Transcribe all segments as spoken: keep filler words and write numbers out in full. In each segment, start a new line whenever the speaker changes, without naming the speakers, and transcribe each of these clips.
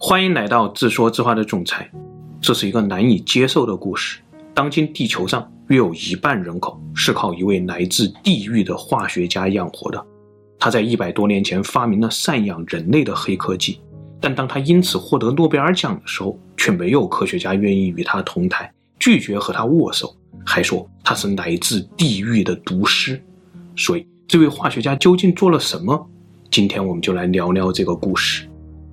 欢迎来到自说自话的总裁。这是一个难以接受的故事。当今地球上约有一半人口是靠一位来自地狱的化学家养活的。他在一百多年前发明了赡养人类的黑科技，但当他因此获得诺贝尔奖的时候，却没有科学家愿意与他同台，拒绝和他握手，还说他是来自地狱的毒师。所以这位化学家究竟做了什么？今天我们就来聊聊这个故事。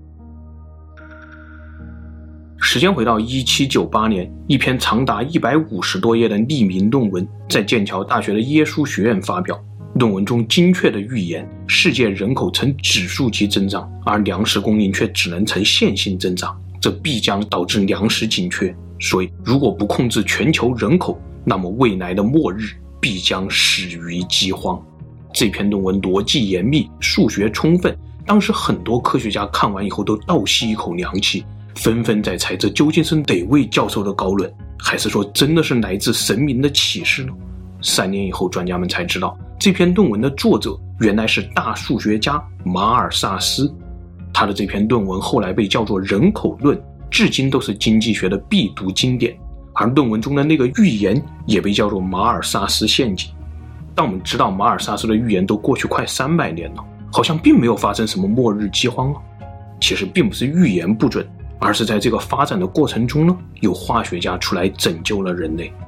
时间回到一七九八年，一篇长达一百五十多页的匿名论文在剑桥大学的耶稣学院发表。论文中精确的预言世界人口呈指数级增长，而粮食供应却只能呈线性增长，这必将导致粮食紧缺。所以如果不控制全球人口，那么未来的末日必将始于饥荒。这篇论文逻辑严密，数学充分，当时很多科学家看完以后都倒吸一口凉气，纷纷在猜这究竟是哪位教授的高论，还是说真的是来自神明的启示呢？三年以后，专家们才知道这篇论文的作者原来是大数学家马尔萨斯。他的这篇论文后来被叫做人口论，至今都是经济学的必读经典。而论文中的那个预言也被叫做马尔萨斯陷阱。但我们知道马尔萨斯的预言都过去快三百年了，好像并没有发生什么末日饥荒了。其实并不是预言不准，而是在这个发展的过程中呢，有化学家出来拯救了人类。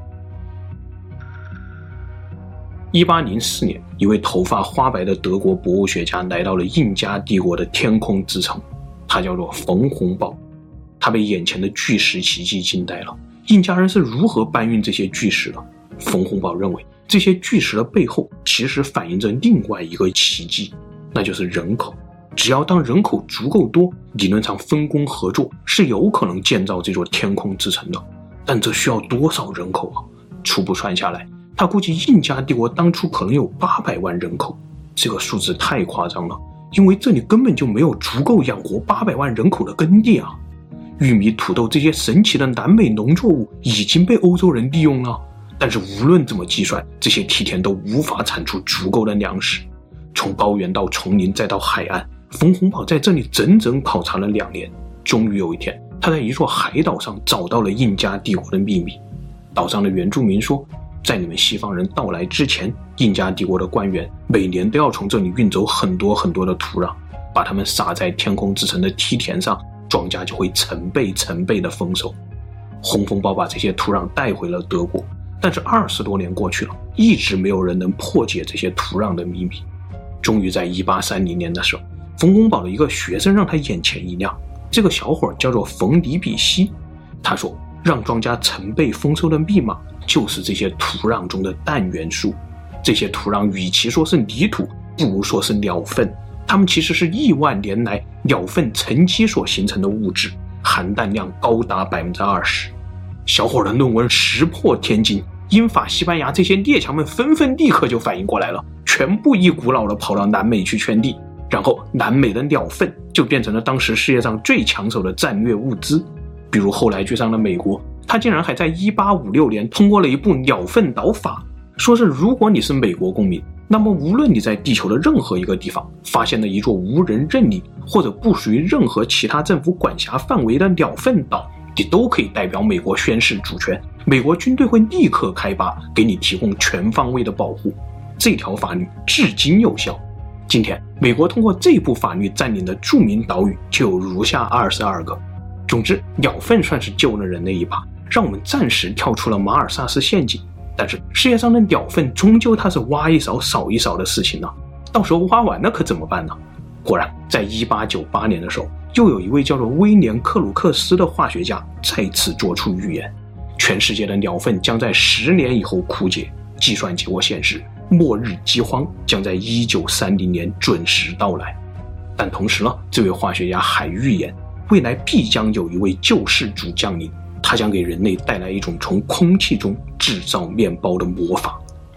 一八零四年，一位头发花白的德国博物学家来到了印加帝国的天空之城，他叫做冯洪堡。他被眼前的巨石奇迹惊呆了。印加人是如何搬运这些巨石的？冯洪堡认为这些巨石的背后其实反映着另外一个奇迹，那就是人口。只要当人口足够多，理论上分工合作是有可能建造这座天空之城的。但这需要多少人口啊？初步算下来，他估计印加帝国当初可能有八百万人口。这个数字太夸张了，因为这里根本就没有足够养活八百万人口的耕地啊。玉米、土豆这些神奇的南美农作物已经被欧洲人利用了，但是无论怎么计算，这些梯田都无法产出足够的粮食。从高原到丛林再到海岸，冯洪堡在这里整整考察了两年。终于有一天，他在一座海岛上找到了印加帝国的秘密。岛上的原住民说，在你们西方人到来之前，印加帝国的官员每年都要从这里运走很多很多的土壤，把它们撒在天空之城的梯田上，庄稼就会成倍成倍的丰收。洪洪堡把这些土壤带回了德国，但是二十多年过去了，一直没有人能破解这些土壤的秘密。终于在一八三零年的时候，冯洪堡的一个学生让他眼前一亮。这个小伙叫做冯里比希，他说让庄稼成倍丰收的密码就是这些土壤中的氮元素。这些土壤与其说是泥土，不如说是鸟粪，它们其实是亿万年来鸟粪沉积所形成的物质，含氮量高达 百分之二十。 小伙的论文石破天惊，英法西班牙这些列强们纷纷立刻就反应过来了，全部一股脑的跑到南美去圈地，然后南美的鸟粪就变成了当时世界上最抢手的战略物资。比如后来居上的美国，他竟然还在一八五六年通过了一部鸟粪岛法，说是如果你是美国公民，那么无论你在地球的任何一个地方发现了一座无人认领或者不属于任何其他政府管辖范围的鸟粪岛，你都可以代表美国宣示主权，美国军队会立刻开拔，给你提供全方位的保护。这条法律至今有效。今天美国通过这部法律占领的著名岛屿就有如下二十二个。总之，鸟粪算是救了人类一把，让我们暂时跳出了马尔萨斯陷阱。但是世界上的鸟粪终究它是挖一勺少一勺的事情呢、啊，到时候挖完了可怎么办呢？果然在一八九八年的时候，又有一位叫做威廉克鲁克斯的化学家再次做出预言，全世界的鸟粪将在十年以后枯竭。计算结果显示，末日饥荒将在一九三零年准时到来。但同时呢，这位化学家还预言，未来必将有一位救世主降临，他将给人类带来一种从空气中制造面包的魔法。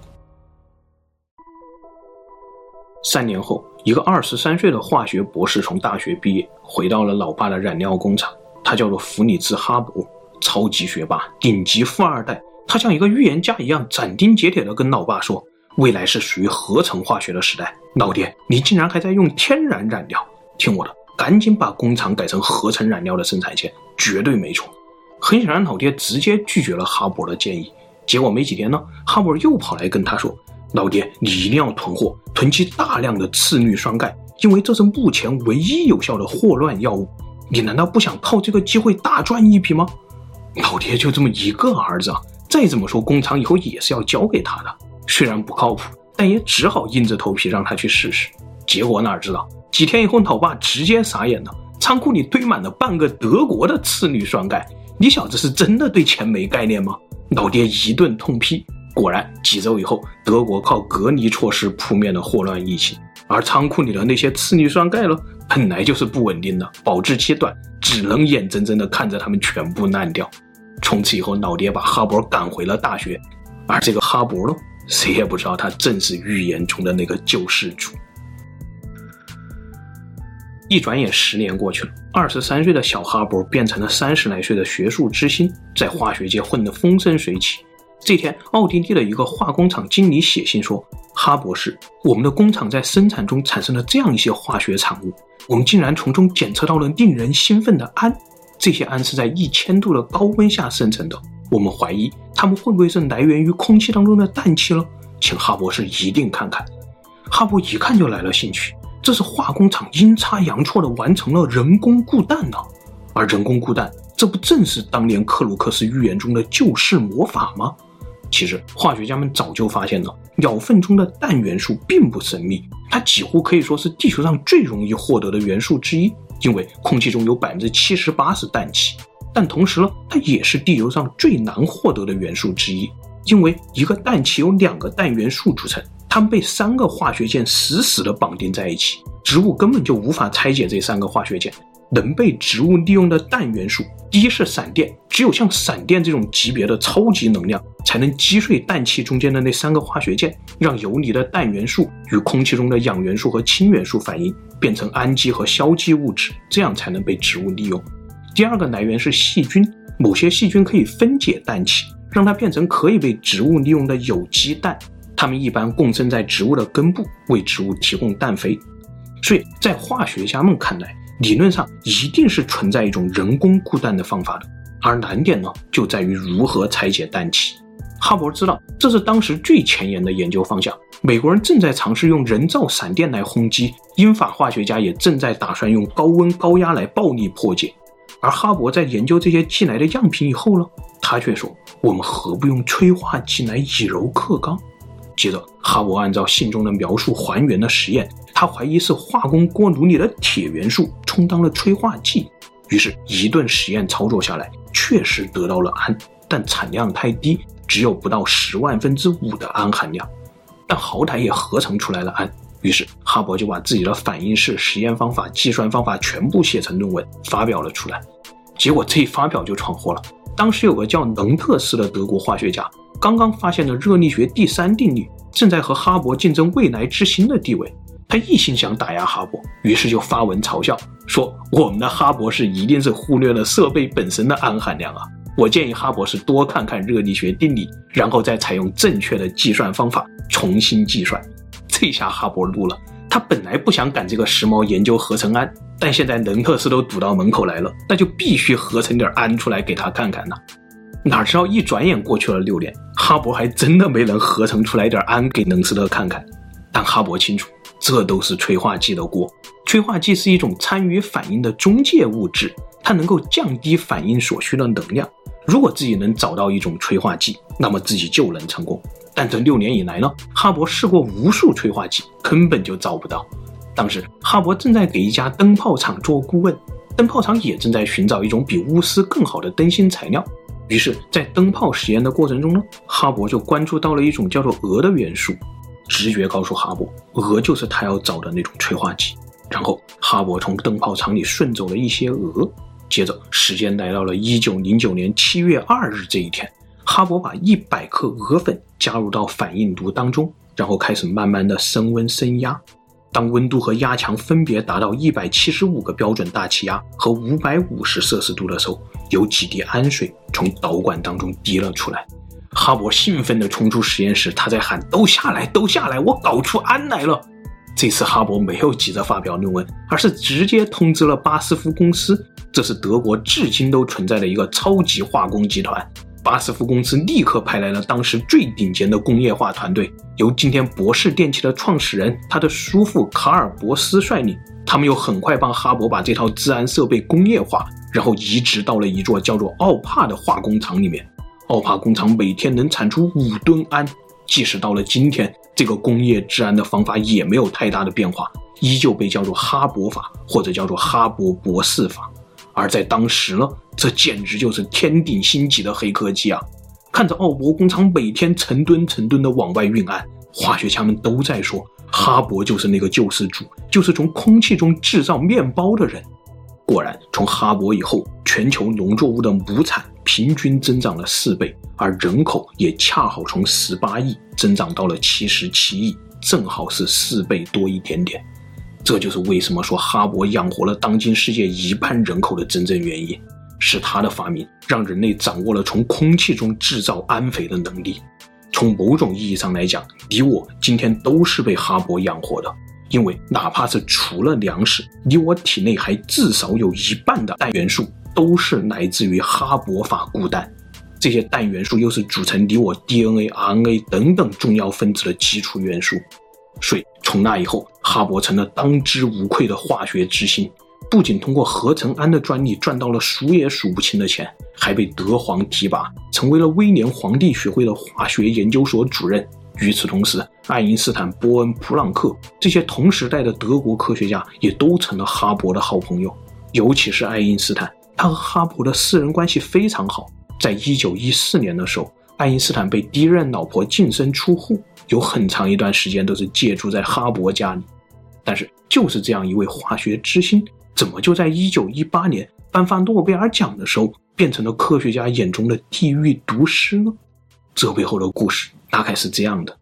三年后，一个二十三岁的化学博士从大学毕业，回到了老爸的染料工厂。他叫做弗里兹·哈伯，超级学霸，顶级富二代。他像一个预言家一样斩钉截铁地跟老爸说，未来是属于合成化学的时代。老爹，你竟然还在用天然染料，听我的， 赶紧把工厂改成合成燃料的生产线，绝对没错。很显然老爹直接拒绝了哈勃的建议，结果没几天呢，哈勃又跑来跟他说，老爹，你一定要囤货，囤积大量的次氯酸钙，因为这是目前唯一有效的霍乱药物，你难道不想靠这个机会大赚一笔吗？老爹就这么一个儿子啊，再这么说工厂以后也是要交给他的，虽然不靠谱，但也只好硬着头皮让他去试试。结果哪知道几天以后老爸直接傻眼了，仓库里堆满了半个德国的次氯酸钙，你小子是真的对钱没概念吗？老爹一顿痛批。果然几周以后，德国靠隔离措施扑灭了霍乱疫情，而仓库里的那些次氯酸钙呢，本来就是不稳定的，保质期短，只能眼睁睁地看着它们全部烂掉。从此以后，老爹把哈勃赶回了大学，而这个哈勃呢，谁也不知道他正是预言中的那个救世主。一转眼十年过去了，二十三岁的小哈勃变成了三十来岁的学术之星，在化学界混得风生水起。这天，奥地利的一个化工厂经理写信说，哈博士，我们的工厂在生产中产生了这样一些化学产物，我们竟然从中检测到了令人兴奋的氨，这些氨是在一千度的高温下生成的，我们怀疑它们会不会是来源于空气当中的氮气呢？请哈博士一定看看。哈勃一看就来了兴趣，这是化工厂阴差阳错地完成了人工固氮呢，而人工固氮，这不正是当年克鲁克斯预言中的救世魔法吗？其实化学家们早就发现了，鸟粪中的氮元素并不神秘，它几乎可以说是地球上最容易获得的元素之一，因为空气中有 百分之七十八 是氮气，但同时呢，它也是地球上最难获得的元素之一，因为一个氮气由两个氮元素组成，它们被三个化学键死死地绑定在一起，植物根本就无法拆解这三个化学键。能被植物利用的氮元素，第一是闪电，只有像闪电这种级别的超级能量才能击碎氮气中间的那三个化学键，让游离的氮元素与空气中的氧元素和氢元素反应，变成氨基和硝基物质，这样才能被植物利用。第二个来源是细菌，某些细菌可以分解氮气，让它变成可以被植物利用的有机氮，它们一般共生在植物的根部，为植物提供氮肥。所以在化学家们看来，理论上一定是存在一种人工固氮的方法的，而难点呢，就在于如何拆解氮气。哈勃知道这是当时最前沿的研究方向，美国人正在尝试用人造闪电来轰击，英法化学家也正在打算用高温高压来暴力破解。而哈勃在研究这些寄来的样品以后呢，他却说，我们何不用催化剂来以柔克刚。接着哈勃按照信中的描述还原了实验，他怀疑是化工锅炉里的铁元素充当了催化剂，于是一顿实验操作下来，确实得到了氨，但产量太低，只有不到十万分之五的氨含量，但好歹也合成出来了氨。于是哈勃就把自己的反应式、实验方法、计算方法全部写成论文发表了出来。结果这一发表就闯祸了，当时有个叫能特斯的德国化学家刚刚发现了热力学第三定律，正在和哈勃竞争未来之星的地位。他一心想打压哈勃，于是就发文嘲笑，说我们的哈博士一定是忽略了设备本身的氨含量啊！我建议哈博士多看看热力学定理，然后再采用正确的计算方法重新计算。这下哈勃怒了，他本来不想赶这个时髦研究合成氨，但现在能特斯都堵到门口来了，那就必须合成点氨出来给他看看呢。哪知道一转眼过去了六年，哈勃还真的没能合成出来点氨给能斯特看看。但哈勃清楚，这都是催化剂的锅。催化剂是一种参与反应的中介物质，它能够降低反应所需的能量。如果自己能找到一种催化剂，那么自己就能成功。但这六年以来呢，哈勃试过无数催化剂，根本就找不到。当时哈勃正在给一家灯泡厂做顾问，灯泡厂也正在寻找一种比钨丝更好的灯芯材料。于是在灯泡实验的过程中呢，哈勃就关注到了一种叫做铬的元素。直觉告诉哈勃，铬就是他要找的那种催化剂。然后哈勃从灯泡厂里顺走了一些铬。接着时间来到了一九零九年七月二日这一天，哈勃把一百克铬粉加入到反应炉当中，然后开始慢慢的升温升压。当温度和压强分别达到一百七十五个标准大气压和五百五十摄氏度的时候，有几滴氨水从导管当中滴了出来。哈勃兴奋地冲出实验室，他在喊，都下来都下来，我搞出氨来了。 这次哈勃没有急着发表论文，而是直接通知了巴斯夫公司，这是德国至今都存在的一个超级化工集团。巴斯夫公司立刻派来了当时最顶尖的工业化团队，由今天博士电器的创始人他的叔父卡尔博斯率领，他们又很快帮哈勃把这套治安设备工业化，然后移植到了一座叫做奥帕的化工厂里面。奥帕工厂每天能产出五吨氨，即使到了今天，这个工业治安的方法也没有太大的变化，依旧被叫做哈勃法或者叫做哈勃博士法。而在当时呢，这简直就是天顶星级的黑科技啊！看着奥勃工厂每天成吨成吨的往外运氨，化学家们都在说，哈勃就是那个救世主，就是从空气中制造面包的人。果然，从哈勃以后，全球农作物的亩产平均增长了四倍，而人口也恰好从十八亿增长到了七十七亿，正好是四倍多一点点。这就是为什么说哈勃养活了当今世界一半人口的真正原因，是他的发明让人类掌握了从空气中制造氨肥的能力。从某种意义上来讲，你我今天都是被哈勃养活的，因为哪怕是除了粮食，你我体内还至少有一半的氮元素都是来自于哈勃法固氮。这些氮元素又是组成你我 D N A、R N A 等等重要分子的基础元素。所以从那以后，哈勃成了当之无愧的化学之星，不仅通过合成氨的专利赚到了数也数不清的钱，还被德皇提拔，成为了威廉皇帝学会的化学研究所主任。与此同时，爱因斯坦、波恩、普朗克这些同时代的德国科学家也都成了哈勃的好朋友。尤其是爱因斯坦，他和哈勃的私人关系非常好。在一九一四年的时候，爱因斯坦被第一任老婆净身出户，有很长一段时间都是借住在哈勃家里。但是就是这样一位化学之星，怎么就在一九一八年颁发诺贝尔奖的时候变成了科学家眼中的地狱毒师呢？这背后的故事大概是这样的。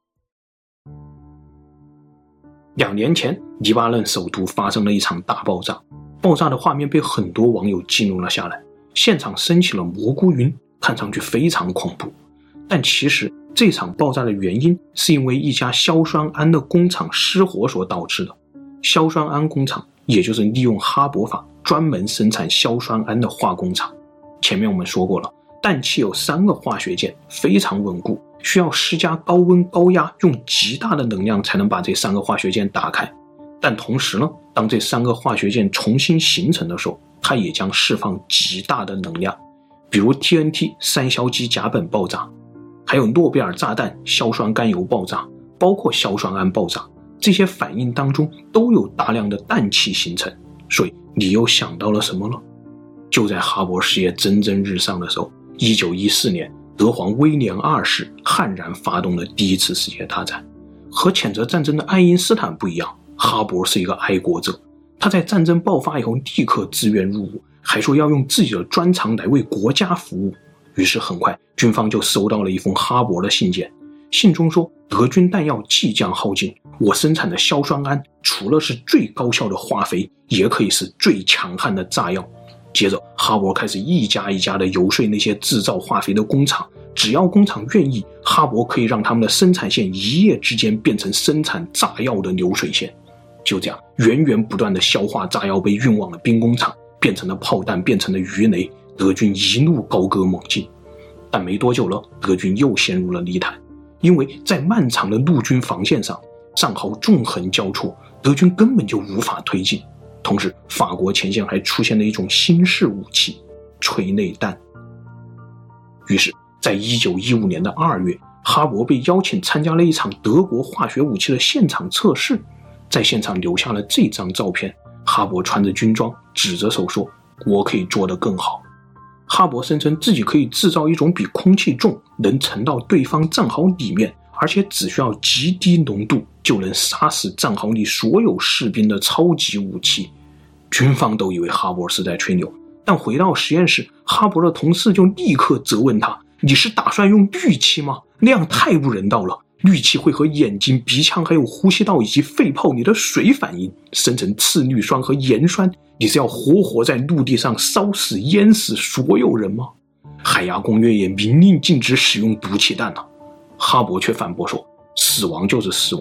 两年前，黎巴嫩首都发生了一场大爆炸，爆炸的画面被很多网友记录了下来，现场升起了蘑菇云，看上去非常恐怖。但其实这场爆炸的原因是因为一家硝酸铵的工厂失火所导致的。硝酸铵工厂也就是利用哈勃法专门生产硝酸铵的化工厂。前面我们说过了，氮气有三个化学键，非常稳固，需要施加高温高压，用极大的能量才能把这三个化学键打开。但同时呢，当这三个化学键重新形成的时候，它也将释放极大的能量，比如 T N T 三硝基甲苯爆炸，还有诺贝尔炸弹硝酸甘油爆炸，包括硝酸铵爆炸，这些反应当中都有大量的氮气形成。所以你又想到了什么呢？就在哈勃事业蒸蒸日上的时候，一九一四年，德皇威廉二世悍然发动了第一次世界大战。和谴责战争的爱因斯坦不一样，哈勃是一个爱国者，他在战争爆发以后立刻自愿入伍，还说要用自己的专长来为国家服务。于是很快军方就收到了一封哈勃的信件，信中说德军弹药即将耗尽，我生产的硝酸铵除了是最高效的化肥，也可以是最强悍的炸药。接着哈勃开始一家一家的游说那些制造化肥的工厂，只要工厂愿意，哈勃可以让他们的生产线一夜之间变成生产炸药的流水线。就这样源源不断的消化炸药被运往了兵工厂，变成了炮弹，变成了鱼雷，德军一路高歌猛进。但没多久了，德军又陷入了泥潭，因为在漫长的陆军防线上，战壕纵横交错，德军根本就无法推进。同时法国前线还出现了一种新式武器——催泪弹。于是在一九一五年的二月，哈勃被邀请参加了一场德国化学武器的现场测试，在现场留下了这张照片。哈勃穿着军装，指着手说，我可以做得更好。哈勃声称自己可以制造一种比空气重，能沉到对方战壕里面，而且只需要极低浓度就能杀死战壕里所有士兵的超级武器。军方都以为哈勃是在吹牛，但回到实验室，哈勃的同事就立刻责问他，你是打算用氯气吗？那样太不人道了，氯气会和眼睛、鼻腔还有呼吸道以及肺泡里的水反应，生成次氯酸和盐酸，你是要活活在陆地上烧死淹死所有人吗？海牙公约也明令禁止使用毒气弹了。哈勃却反驳说，死亡就是死亡，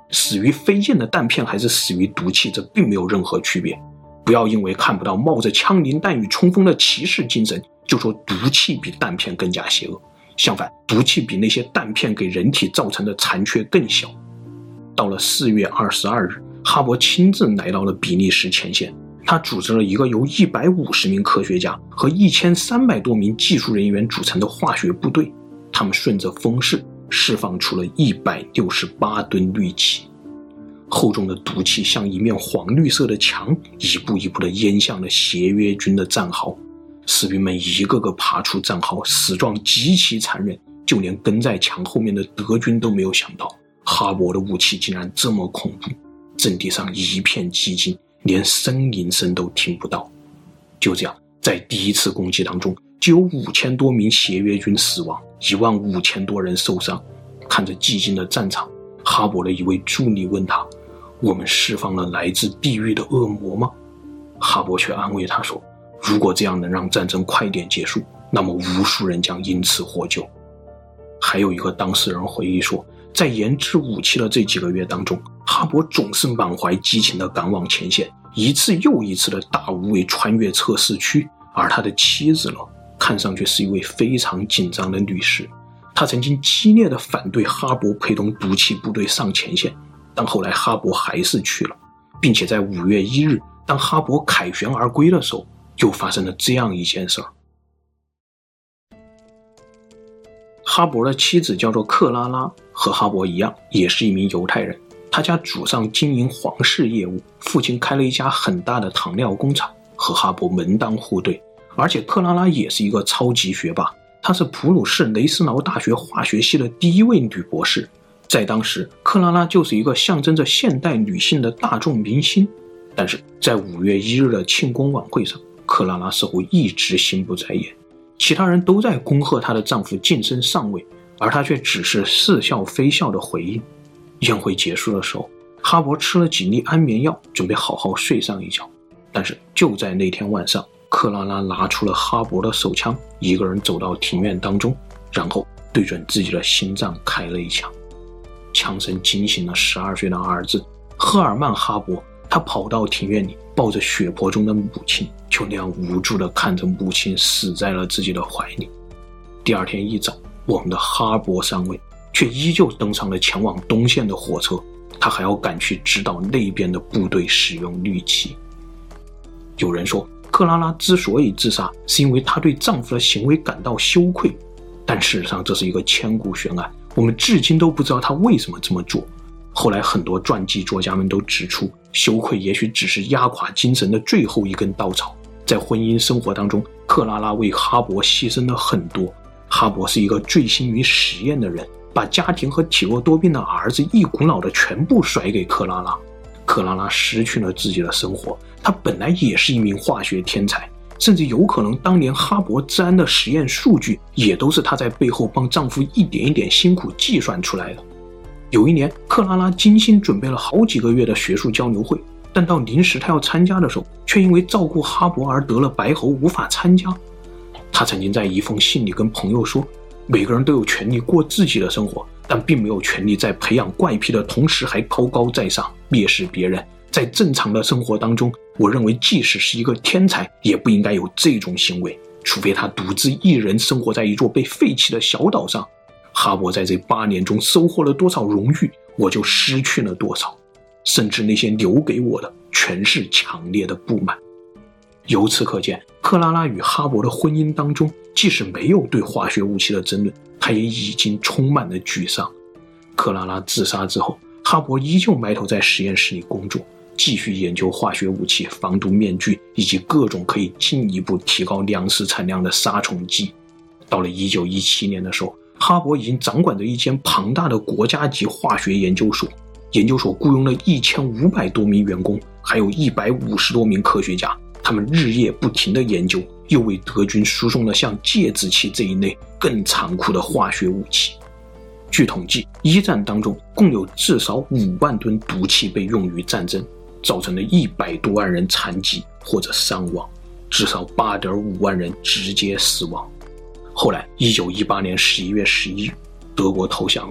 死于飞溅的弹片还是死于毒气，这并没有任何区别。不要因为看不到冒着枪林弹雨冲锋的骑士精神，就说毒气比弹片更加邪恶。相反，毒气比那些弹片给人体造成的残缺更小。到了四月二十二日，哈勃亲自来到了比利时前线，他组织了一个由一百五十名科学家和一千三百多名技术人员组成的化学部队，他们顺着风势释放出了一百六十八吨氯气。厚重的毒气像一面黄绿色的墙，一步一步地淹向了协约军的战壕。士兵们一个个爬出战壕，死状极其残忍，就连跟在墙后面的德军都没有想到哈勃的武器竟然这么恐怖。阵地上一片寂静，连呻吟声都听不到。就这样，在第一次攻击当中，就有五千多名协约军死亡，一万五千多人受伤。看着寂静的战场，哈勃的一位助理问他：我们释放了来自地狱的恶魔吗？哈勃却安慰他说，如果这样能让战争快点结束，那么无数人将因此获救。还有一个当事人回忆说，在研制武器的这几个月当中，哈勃总是满怀激情地赶往前线，一次又一次的大无畏穿越测试区。而他的妻子呢，看上去是一位非常紧张的女士。她曾经激烈地反对哈勃陪同毒气部队上前线，但后来哈勃还是去了，并且在五月一日，当哈勃凯旋而归的时候，又发生了这样一件事儿。哈勃的妻子叫做克拉拉，和哈勃一样，也是一名犹太人。他家祖上经营皇室业务，父亲开了一家很大的糖料工厂，和哈勃门当户对。而且克拉拉也是一个超级学霸，她是普鲁士雷斯劳大学化学系的第一位女博士。在当时，克拉拉就是一个象征着现代女性的大众明星。但是在五月一日的庆功晚会上，克拉拉似乎一直心不在焉，其他人都在恭贺她的丈夫晋升上位，而她却只是似笑非笑的回应。宴会结束的时候，哈勃吃了几粒安眠药，准备好好睡上一觉。但是就在那天晚上，克拉拉拿出了哈勃的手枪，一个人走到庭院当中，然后对准自己的心脏开了一枪。枪声惊醒了十二岁的儿子赫尔曼·哈勃，他跑到庭院里，抱着血泊中的母亲，就那样无助地看着母亲死在了自己的怀里。第二天一早，我们的哈勃上尉却依旧登上了前往东线的火车，他还要赶去指导那边的部队使用氯气。有人说，克拉拉之所以自杀，是因为她对丈夫的行为感到羞愧，但事实上这是一个千古悬案，我们至今都不知道她为什么这么做。后来很多传记作家们都指出，羞愧也许只是压垮精神的最后一根稻草。在婚姻生活当中，克拉拉为哈勃牺牲了很多。哈勃是一个醉心于实验的人，把家庭和体弱多病的儿子一股脑的全部甩给克拉拉。克拉拉失去了自己的生活，她本来也是一名化学天才，甚至有可能当年哈勃治安的实验数据也都是她在背后帮丈夫一点一点辛苦计算出来的。有一年，克拉拉精心准备了好几个月的学术交流会，但到临时她要参加的时候，却因为照顾哈勃而得了白喉，无法参加。她曾经在一封信里跟朋友说，每个人都有权利过自己的生活，但并没有权利在培养怪癖的同时还高高在上，蔑视别人。在正常的生活当中，我认为即使是一个天才，也不应该有这种行为，除非他独自一人生活在一座被废弃的小岛上。哈勃在这八年中收获了多少荣誉，我就失去了多少，甚至那些留给我的全是强烈的不满。由此可见，克拉拉与哈勃的婚姻当中，即使没有对化学武器的争论，他也已经充满了沮丧。克拉拉自杀之后，哈勃依旧埋头在实验室里工作，继续研究化学武器、防毒面具以及各种可以进一步提高粮食产量的杀虫剂。到了一九一七年的时候，哈勃已经掌管着一间庞大的国家级化学研究所，研究所雇佣了一千五百多名员工，还有一百五十多名科学家，他们日夜不停地研究，又为德军输送了像芥子气这一类更残酷的化学武器。据统计，一战当中共有至少五万吨毒气被用于战争，造成了一百多万人残疾或者伤亡，至少 八点五万人直接死亡。后来一九一八年十一月十一日，德国投降了，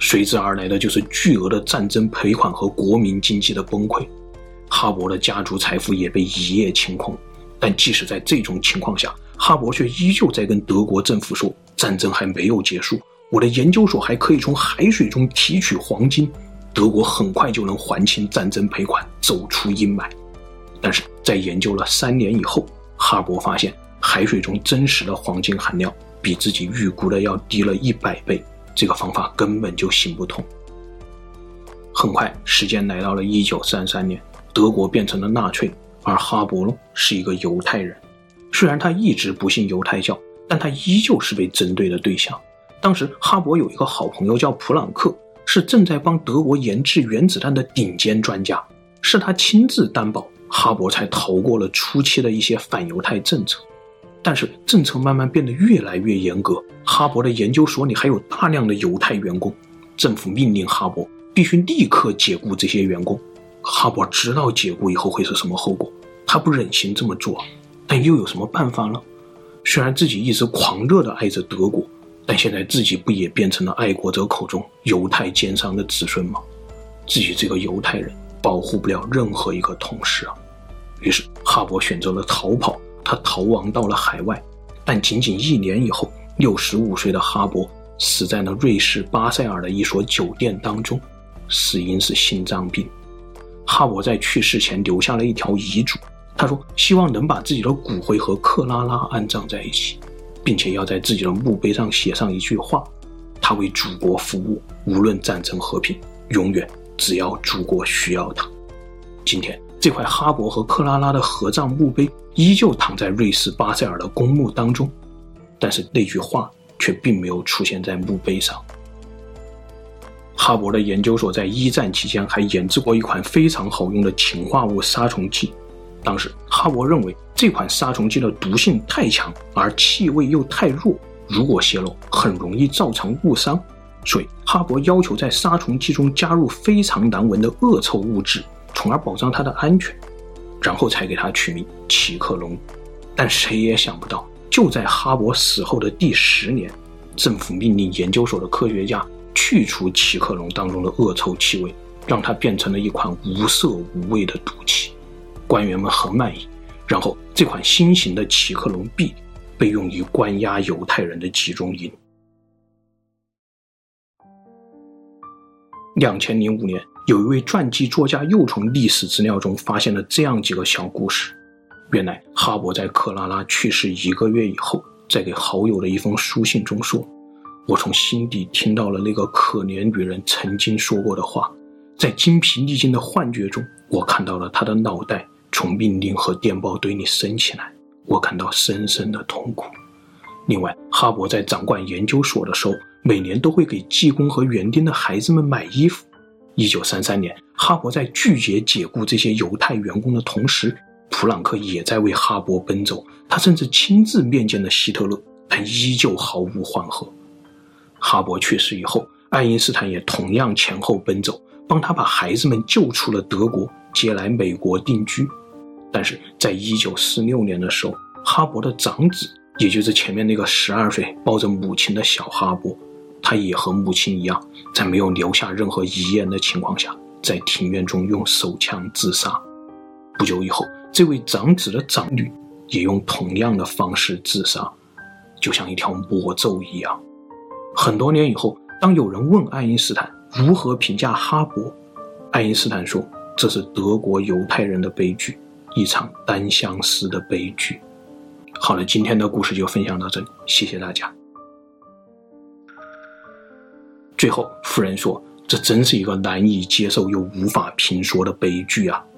随之而来的就是巨额的战争赔款和国民经济的崩溃。哈勃的家族财富也被一夜清空。但即使在这种情况下，哈勃却依旧在跟德国政府说，战争还没有结束，我的研究所还可以从海水中提取黄金，德国很快就能还清战争赔款，走出阴霾。但是在研究了三年以后，哈勃发现海水中真实的黄金含量比自己预估的要低了一百倍，这个方法根本就行不通。很快时间来到了一九三三年，德国变成了纳粹，而哈勃是一个犹太人。虽然他一直不信犹太教，但他依旧是被针对的对象。当时哈勃有一个好朋友叫普朗克，是正在帮德国研制原子弹的顶尖专家，是他亲自担保哈勃才逃过了初期的一些反犹太政策。但是政策慢慢变得越来越严格，哈勃的研究所里还有大量的犹太员工，政府命令哈勃必须立刻解雇这些员工。哈勃知道解雇以后会是什么后果，他不忍心这么做，但又有什么办法呢？虽然自己一直狂热地爱着德国，但现在自己不也变成了爱国者口中犹太奸商的子孙吗？自己这个犹太人保护不了任何一个同事啊。于是哈勃选择了逃跑，他逃亡到了海外。但仅仅一年以后，六十五岁的哈勃死在了瑞士巴塞尔的一所酒店当中，死因是心脏病。哈勃在去世前留下了一条遗嘱，他说希望能把自己的骨灰和克拉拉安葬在一起，并且要在自己的墓碑上写上一句话：他为祖国服务，无论战争和平，永远只要祖国需要他。今天这块哈勃和克拉拉的合葬墓碑依旧躺在瑞士巴塞尔的公墓当中，但是那句话却并没有出现在墓碑上。哈勃的研究所在一战期间还研制过一款非常好用的氰化物杀虫剂。当时哈勃认为这款杀虫剂的毒性太强，而气味又太弱，如果泄露很容易造成误伤，所以哈勃要求在杀虫剂中加入非常难闻的恶臭物质，从而保障它的安全，然后才给它取名奇克隆。但谁也想不到，就在哈勃死后的第十年，政府命令研究所的科学家去除奇克隆当中的恶臭气味，让它变成了一款无色无味的毒气。官员们很满意，然后这款新型的奇克隆 B 被用于关押犹太人的集中营。二零零五年，有一位传记作家又从历史资料中发现了这样几个小故事。原来哈勃在克拉拉去世一个月以后，在给好友的一封书信中说，我从心底听到了那个可怜女人曾经说过的话，在精疲力尽的幻觉中，我看到了她的脑袋从命令和电报堆里升起来，我感到深深的痛苦。另外，哈勃在掌管研究所的时候，每年都会给技工和园丁的孩子们买衣服。一九三三年，哈勃在拒绝解雇这些犹太员工的同时，普朗克也在为哈勃奔走，他甚至亲自面见了希特勒，但依旧毫无缓和。哈勃去世以后，爱因斯坦也同样前后奔走，帮他把孩子们救出了德国，接来美国定居。但是在一九四六年的时候，哈勃的长子，也就是前面那个十二岁抱着母亲的小哈勃，他也和母亲一样，在没有留下任何遗言的情况下，在庭院中用手枪自杀。不久以后，这位长子的长女也用同样的方式自杀，就像一条魔咒一样。很多年以后，当有人问爱因斯坦如何评价哈勃，爱因斯坦说，这是德国犹太人的悲剧，一场单相思的悲剧。好了，今天的故事就分享到这里，谢谢大家。最后，夫人说，这真是一个难以接受又无法评说的悲剧啊。